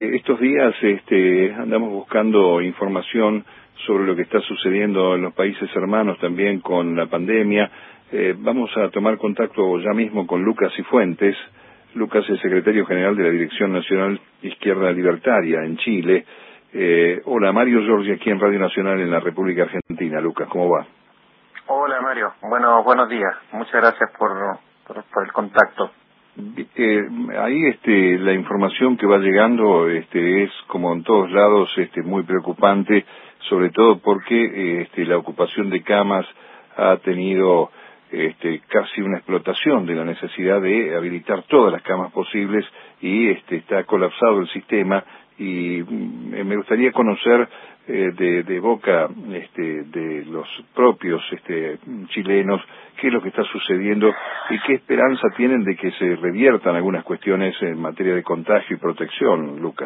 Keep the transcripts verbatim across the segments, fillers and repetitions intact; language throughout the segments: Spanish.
Estos días este, andamos buscando información sobre lo que está sucediendo en los países hermanos también con la pandemia. Eh, vamos a tomar contacto ya mismo con Lucas Cifuentes. Lucas es secretario general de la Dirección Nacional Izquierda Libertaria en Chile. Eh, hola, Mario Giorgi aquí en Radio Nacional en la República Argentina. Lucas, ¿cómo va? Hola, Mario. Bueno, buenos días. Muchas gracias por, por, por el contacto. Eh, ahí este, la información que va llegando este, es, como en todos lados, este, muy preocupante, sobre todo porque eh, este, la ocupación de camas ha tenido este, casi una explotación de la necesidad de habilitar todas las camas posibles y este, está colapsado el sistema. Y mm, me gustaría conocer eh, de, de boca este, de los propios este, chilenos qué es lo que está sucediendo y qué esperanza tienen de que se reviertan algunas cuestiones en materia de contagio y protección, Lucas.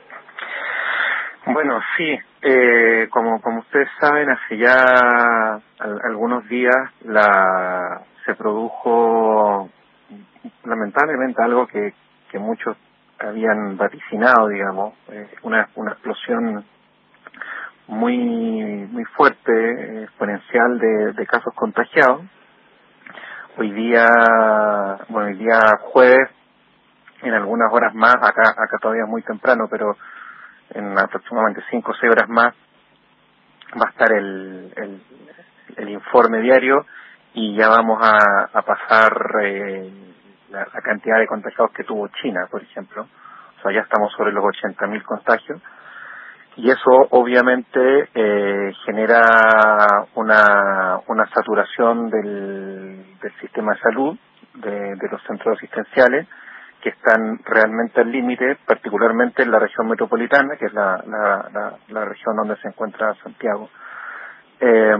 Bueno, sí, eh, como como ustedes saben, hace ya al, algunos días la se produjo lamentablemente algo que, que muchos habían vaticinado, digamos, eh, una una explosión muy muy fuerte, exponencial de, de casos contagiados. Hoy día, bueno, hoy día jueves, en algunas horas más, acá acá todavía es muy temprano, pero en aproximadamente cinco o seis horas más va a estar el, el, el informe diario y ya vamos a, a pasar eh, la, la cantidad de contagiados que tuvo China, por ejemplo. O sea, ya estamos sobre los ochenta mil contagios. Y eso obviamente eh, genera una una saturación del, del sistema de salud, de, de los centros asistenciales, que están realmente al límite, particularmente en la región metropolitana, que es la, la, la, la región donde se encuentra Santiago. Eh,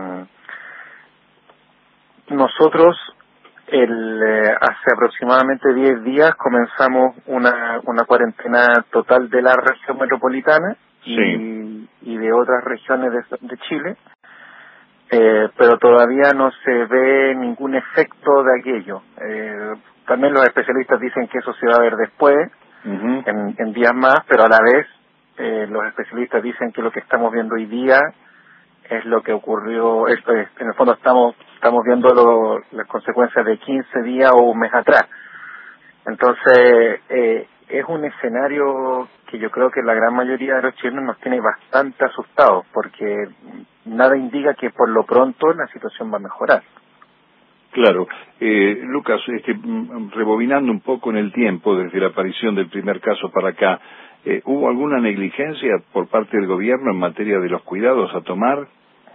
nosotros el, eh, hace aproximadamente diez días comenzamos una, una cuarentena total de la región metropolitana y, Sí. y de otras regiones de, de Chile, eh, pero todavía no se ve ningún efecto de aquello. Eh, también los especialistas dicen que eso se va a ver después, Uh-huh. en, en días más, pero a la vez eh, los especialistas dicen que lo que estamos viendo hoy día es lo que ocurrió, esto es, en el fondo estamos estamos viendo lo, las consecuencias de quince días o un mes atrás. Entonces, eh, es un escenario que yo creo que la gran mayoría de los chilenos nos tiene bastante asustados, porque nada indica que por lo pronto la situación va a mejorar. Claro. Eh, Lucas, este, rebobinando un poco en el tiempo, desde la aparición del primer caso para acá, eh, ¿hubo alguna negligencia por parte del gobierno en materia de los cuidados a tomar?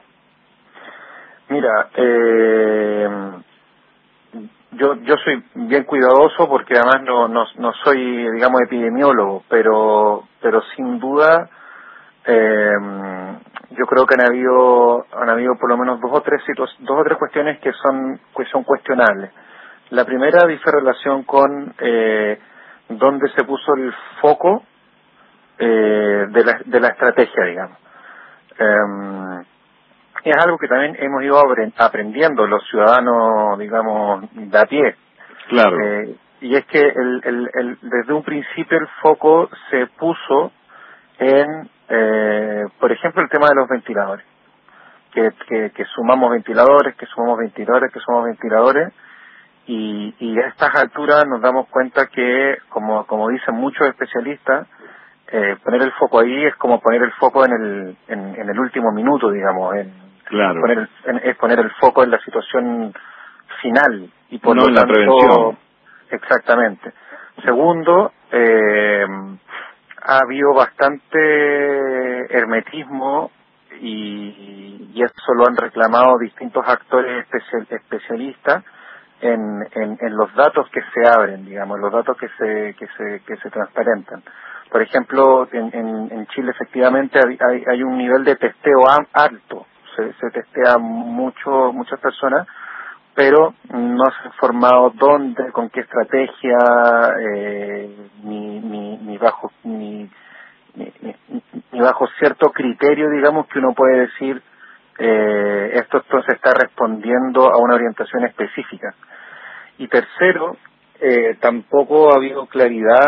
Mira, eh, yo yo soy bien cuidadoso porque además no no, no soy, digamos, epidemiólogo, pero pero sin duda eh, yo creo que han habido han habido por lo menos dos o tres situ- dos o tres cuestiones que son que son cuestionables. La primera dice relación con eh, dónde se puso el foco eh, de la de la estrategia, digamos. Eh, es algo que también hemos ido aprendiendo los ciudadanos, digamos, de a pie. Claro. Eh, y es que el, el, el, desde un principio el foco se puso en, eh, por ejemplo, el tema de los ventiladores. Que, que, que sumamos ventiladores, que sumamos ventiladores, que sumamos ventiladores. Y, y a estas alturas nos damos cuenta que, como, como dicen muchos especialistas, eh, poner el foco ahí es como poner el foco en el, en, en el último minuto, digamos, en, Claro. poner el, en, es poner el foco en la situación final y por No lo en la tanto, prevención. exactamente. Segundo, eh, ha habido bastante hermetismo y, y eso lo han reclamado distintos actores especial, especialistas en, en, en los datos que se abren, digamos, los datos que se que se que se transparentan. Por ejemplo, en, en, en Chile efectivamente hay, hay, hay un nivel de testeo alto, se, se testea mucho muchas personas, pero no se ha informado dónde, con qué estrategia, eh, ni, ni, ni bajo ni, ni, ni, ni bajo cierto criterio, digamos, que uno puede decir eh, esto, esto se está respondiendo a una orientación específica. Y tercero, eh, tampoco ha habido claridad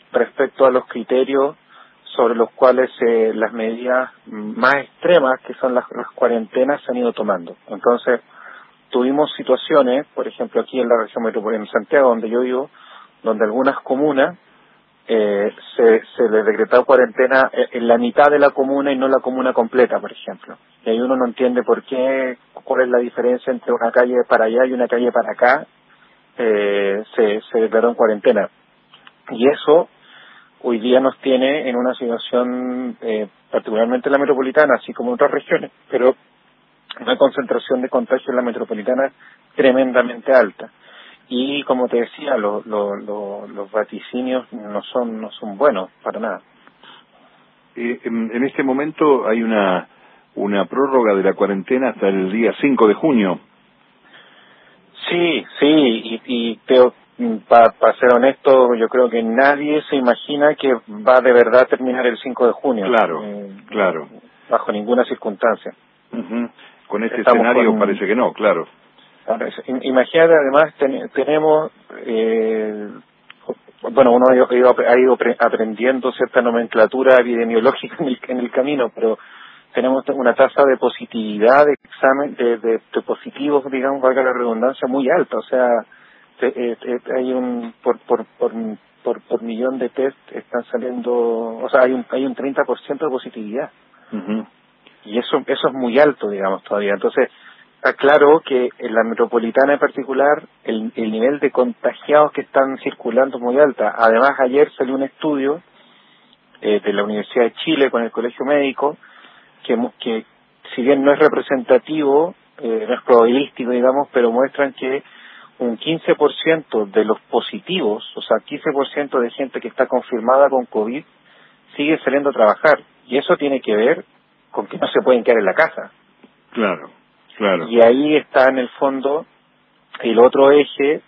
respecto a los criterios sobre los cuales eh, las medidas más extremas, que son las, las cuarentenas, se han ido tomando. Entonces, tuvimos situaciones, por ejemplo, aquí en la región metropolitana de Santiago, donde yo vivo, donde algunas comunas eh, se, se les decretó cuarentena en la mitad de la comuna y no la comuna completa, por ejemplo. Y ahí uno no entiende por qué, cuál es la diferencia entre una calle para allá y una calle para acá, eh, se, se declaró en cuarentena. Y eso hoy día nos tiene en una situación, eh, particularmente en la metropolitana, así como en otras regiones, pero una concentración de contagio en la metropolitana tremendamente alta. Y como te decía, lo, lo, lo, los vaticinios no son no son buenos para nada. Eh, en, en este momento hay una una prórroga de la cuarentena hasta el día cinco de junio. Sí, sí, y, y para pa ser honesto, yo creo que nadie se imagina que va de verdad a terminar el cinco de junio. Claro, eh, claro. Bajo ninguna circunstancia. Uh-huh. Con este Estamos escenario con, parece que no, claro. Imagínate, además, ten, tenemos, eh, bueno, uno ha ido, ha ido aprendiendo cierta nomenclatura epidemiológica en el, en el camino, pero tenemos una tasa de positividad de examen, de, de, de positivos, digamos, valga la redundancia, muy alta. O sea, te, eh, eh, hay un, por, por, por, por, por millón de test están saliendo, o sea, hay un, hay un treinta por ciento de positividad. Uh-huh. Y eso, eso es muy alto, digamos, todavía. Entonces, está claro que en la metropolitana en particular el, el nivel de contagiados que están circulando es muy alta. Además, ayer salió un estudio eh, de la Universidad de Chile con el Colegio Médico que, que si bien no es representativo, eh, no es probabilístico, digamos, pero muestran que un quince por ciento de los positivos, o sea, quince por ciento de gente que está confirmada con COVID sigue saliendo a trabajar. Y eso tiene que ver con que no se pueden quedar en la casa. Claro, claro. Y ahí está en el fondo el otro eje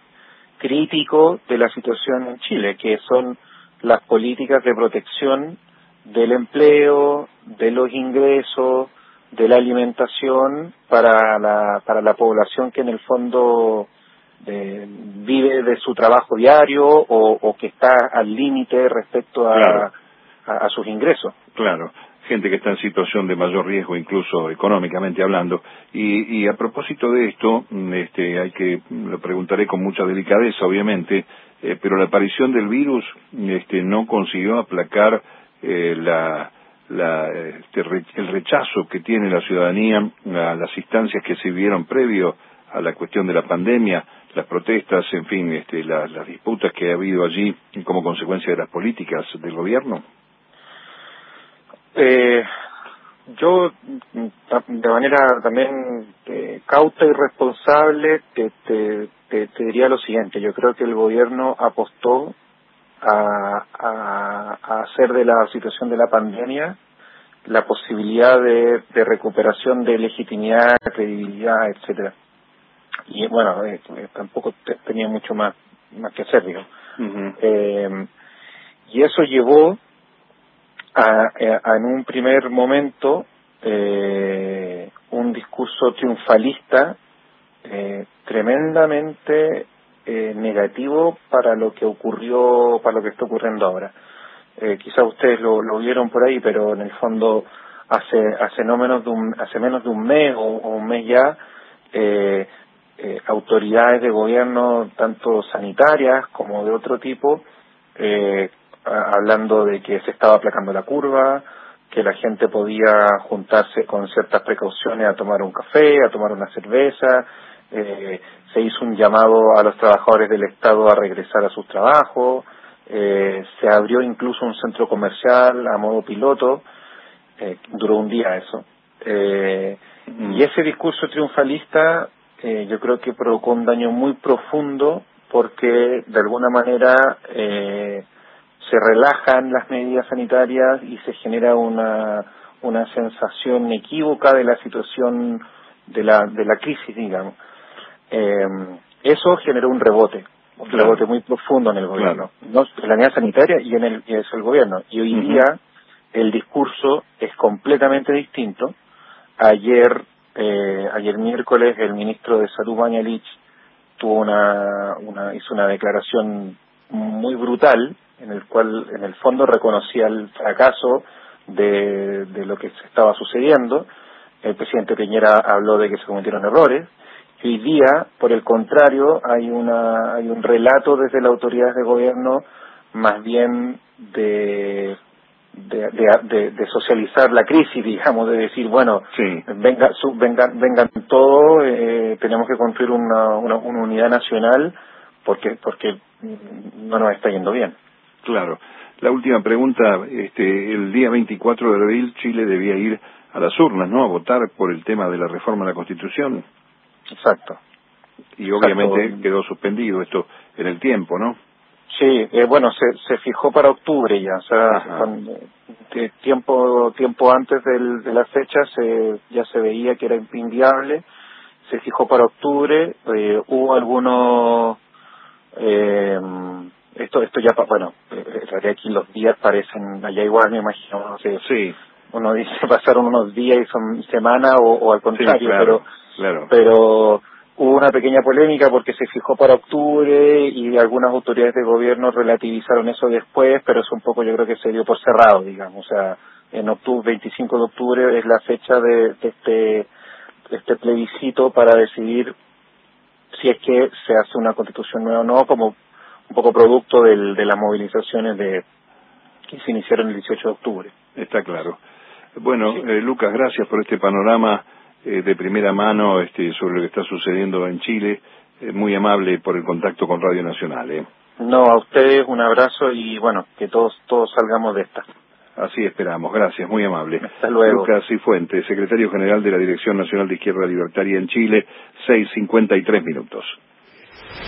crítico de la situación en Chile, que son las políticas de protección del empleo, de los ingresos, de la alimentación para la para la población que en el fondo eh, vive de su trabajo diario o, o que está al límite respecto a, claro. a, a sus ingresos. Claro. Gente que está en situación de mayor riesgo, incluso económicamente hablando. Y, y a propósito de esto, este, hay que, lo preguntaré con mucha delicadeza, obviamente, eh, pero la aparición del virus este, no consiguió aplacar eh, la, la, este, re, el rechazo que tiene la ciudadanía a las instancias que se vivieron previo a la cuestión de la pandemia, las protestas, en fin, este, la, las disputas que ha habido allí como consecuencia de las políticas del gobierno. Eh, yo, de manera también eh, cauta y responsable, te, te, te, te diría lo siguiente. Yo creo que el gobierno apostó a, a, a hacer de la situación de la pandemia la posibilidad de, de recuperación de legitimidad, credibilidad, etcétera. Y bueno, eh, tampoco te, tenía mucho más, más que hacer, digo. Uh-huh. Eh, y eso llevó A, a, en un primer momento eh, un discurso triunfalista eh, tremendamente eh, negativo para lo que ocurrió, para lo que está ocurriendo ahora. Eh, quizás ustedes lo, lo vieron por ahí, pero en el fondo hace hace no menos de un hace menos de un mes o, o un mes ya eh, eh, autoridades de gobierno tanto sanitarias como de otro tipo eh, hablando de que se estaba aplacando la curva, que la gente podía juntarse con ciertas precauciones a tomar un café, a tomar una cerveza, eh, se hizo un llamado a los trabajadores del Estado a regresar a sus trabajos, eh, se abrió incluso un centro comercial a modo piloto, eh, duró un día eso. Eh, mm. Y ese discurso triunfalista eh, yo creo que provocó un daño muy profundo porque de alguna manera eh, se relajan las medidas sanitarias y se genera una una sensación equívoca de la situación de la de la crisis, digamos. Eh, eso generó un rebote, un claro. rebote muy profundo en el gobierno, claro. no en la unidad sanitaria y en el y es el gobierno. Y hoy uh-huh. día el discurso es completamente distinto. Ayer eh, ayer miércoles el ministro de Salud Mañalich tuvo una una hizo una declaración muy brutal en el cual en el fondo reconocía el fracaso de, de lo que se estaba sucediendo. El presidente Piñera habló de que se cometieron errores. Y hoy día, por el contrario, hay una hay un relato desde las autoridades de gobierno más bien de de, de, de, de socializar la crisis, digamos, de decir, bueno, sí. venga, su, vengan, vengan todos, eh, tenemos que construir una, una, una unidad nacional porque porque no nos está yendo bien. Claro. La última pregunta, este, el día veinticuatro de abril Chile debía ir a las urnas, ¿no?, a votar por el tema de la reforma de la Constitución. Exacto. Y obviamente Exacto. quedó suspendido esto en el tiempo, ¿no? Sí, eh, bueno, se, se fijó para octubre ya, o sea, cuando, eh, tiempo tiempo antes del, de la fecha se, ya se veía que era inviable, se fijó para octubre, eh, hubo algunos, eh, esto esto ya, pa- bueno, eh, en realidad aquí los días parecen allá igual, me imagino, no sé, Sí, uno dice pasaron unos días y son semanas o, o al sí, contrario, claro, pero claro. pero hubo una pequeña polémica porque se fijó para octubre y algunas autoridades de gobierno relativizaron eso después, pero es un poco, yo creo que se dio por cerrado, digamos, o sea, en octubre, veinticinco de octubre es la fecha de, de este de este plebiscito para decidir si es que se hace una constitución nueva o no, como un poco producto del, de las movilizaciones de que se iniciaron el dieciocho de octubre. Está claro. Bueno, Sí. eh, Lucas, gracias por este panorama eh, de primera mano este, sobre lo que está sucediendo en Chile. Eh, muy amable por el contacto con Radio Nacional. ¿eh? No, a ustedes un abrazo y bueno, que todos todos salgamos de esta. Así esperamos. Gracias, muy amable. Hasta luego. Lucas Cifuentes, secretario general de la Dirección Nacional de Izquierda Libertaria en Chile, seis cincuenta y tres minutos.